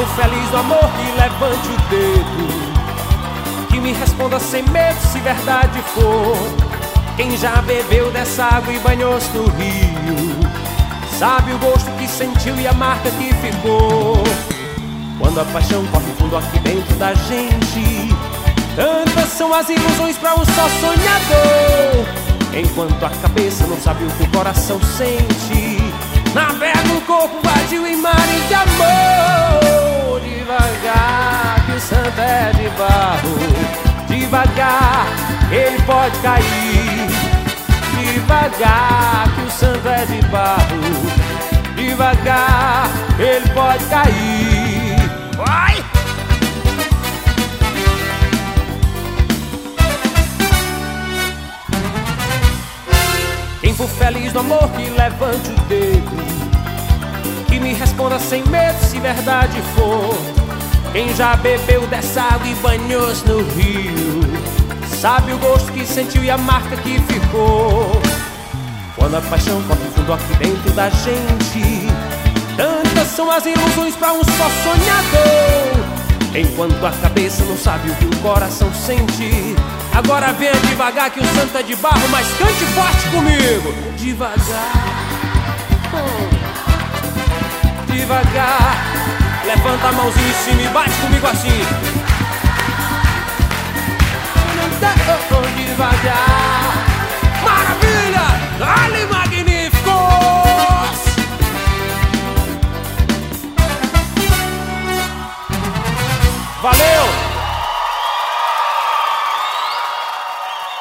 for feliz no amor, que levante o dedo, que me responda sem medo se verdade for. Quem já bebeu dessa água e banhou-se no rio sabe o gosto que sentiu e a marca que ficou. Quando a paixão corre fundo aqui dentro da gente, tantas são as ilusões pra um só sonhador. Enquanto a cabeça não sabe o que o coração sente, navega o corpo vazio em mares de amor. Devagar, que o santo é de barro, devagar, ele pode cair. Devagar, que o santo é de barro, devagar, ele pode cair. Vai! Quem for feliz no amor, que levante o dedo, que me responda sem medo se verdade for. Quem já bebeu dessa água e banhou-se no rio sabe o gosto que sentiu e a marca que ficou. Quando a paixão corre fundo aqui dentro da gente, tantas são as ilusões pra um só sonhador. Enquanto a cabeça não sabe o que o coração sente, agora venha devagar que o santo é de barro, mas cante forte comigo. Devagar, devagar, levanta a mãozinha em cima e bate comigo assim. Devagar.